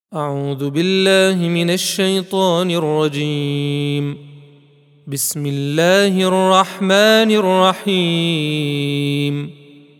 أعوذ بالله من الشيطان الرجيم. بسم الله الرحمن الرحيم.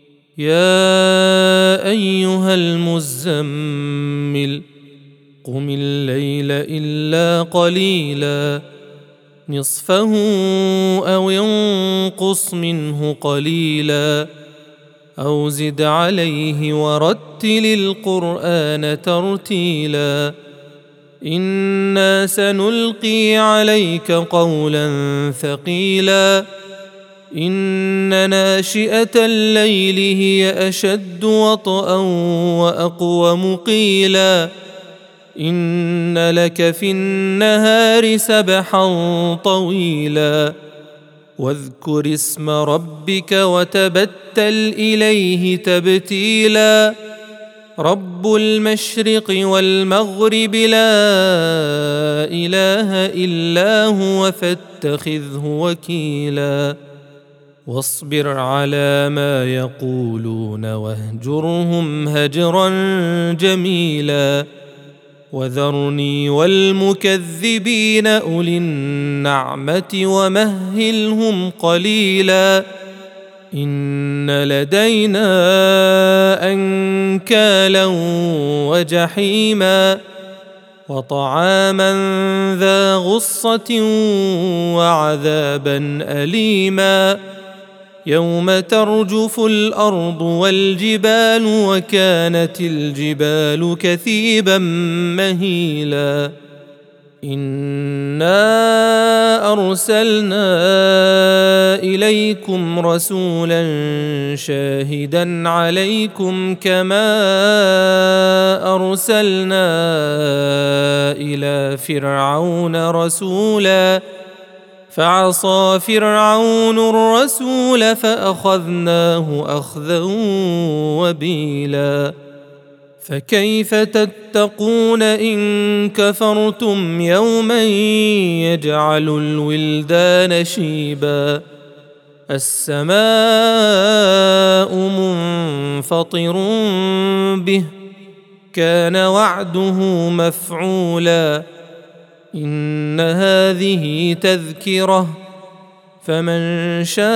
يا أيها المزمل قم الليل إلا قليلا نصفه أو انقص منه قليلا أو زد عليه ورتل القرآن ترتيلا إنا سنلقي عليك قولا ثقيلا إن ناشئة الليل هي أشد وطئا وأقوم قيلا إن لك في النهار سبحا طويلا واذكر اسم ربك وتبتل إليه تبتيلا رب المشرق والمغرب لا إله إلا هو فاتخذه وكيلا واصبر على ما يقولون واهجرهم هجرا جميلا وذرني والمكذبين أولي النعمة ومهلهم قليلا إن لدينا أنكالا وجحيما وطعاما ذا غصة وعذابا أليما يوم ترجف الأرض والجبال وكانت الجبال كثيبا مهيلا إنا أرسلنا إليكم رسولا شاهدا عليكم كما أرسلنا إلى فرعون رسولا فعصى فرعون الرسول فأخذناه أخذا وبيلا فكيف تتقون إن كفرتم يوما يجعل الولدان شيبا السماء منفطر به كان وعده مفعولا إن هذه تذكرة فمن شاء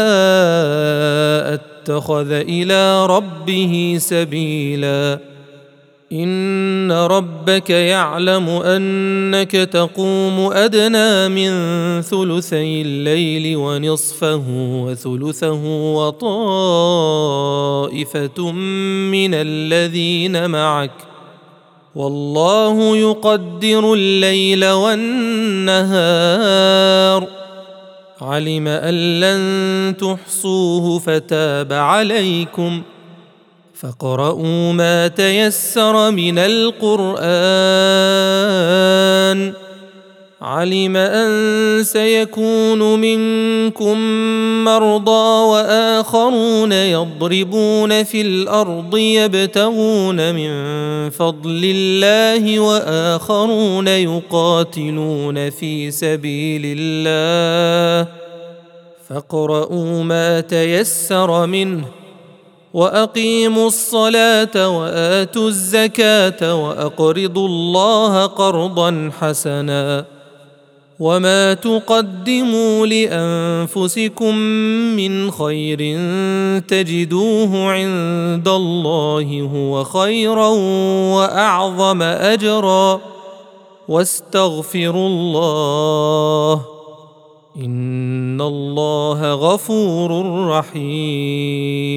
اتخذ إلى ربه سبيلا إن ربك يعلم أنك تقوم أدنى من ثلثي الليل ونصفه وثلثه وطائفة من الذين معك والله يقدر الليل والنهار علم أن لن تحصوه فتاب عليكم فاقرؤوا ما تيسر من القرآن علم أن سيكون منكم مرضى وآخرون يضربون في الأرض يبتغون من فضل الله وآخرون يقاتلون في سبيل الله فاقرؤوا ما تيسر منه وأقيموا الصلاة وآتوا الزكاة وأقرضوا الله قرضا حسنا وما تقدموا لأنفسكم من خير تجدوه عند الله هو خيرا وأعظم أجرا واستغفروا الله إن الله غفور رحيم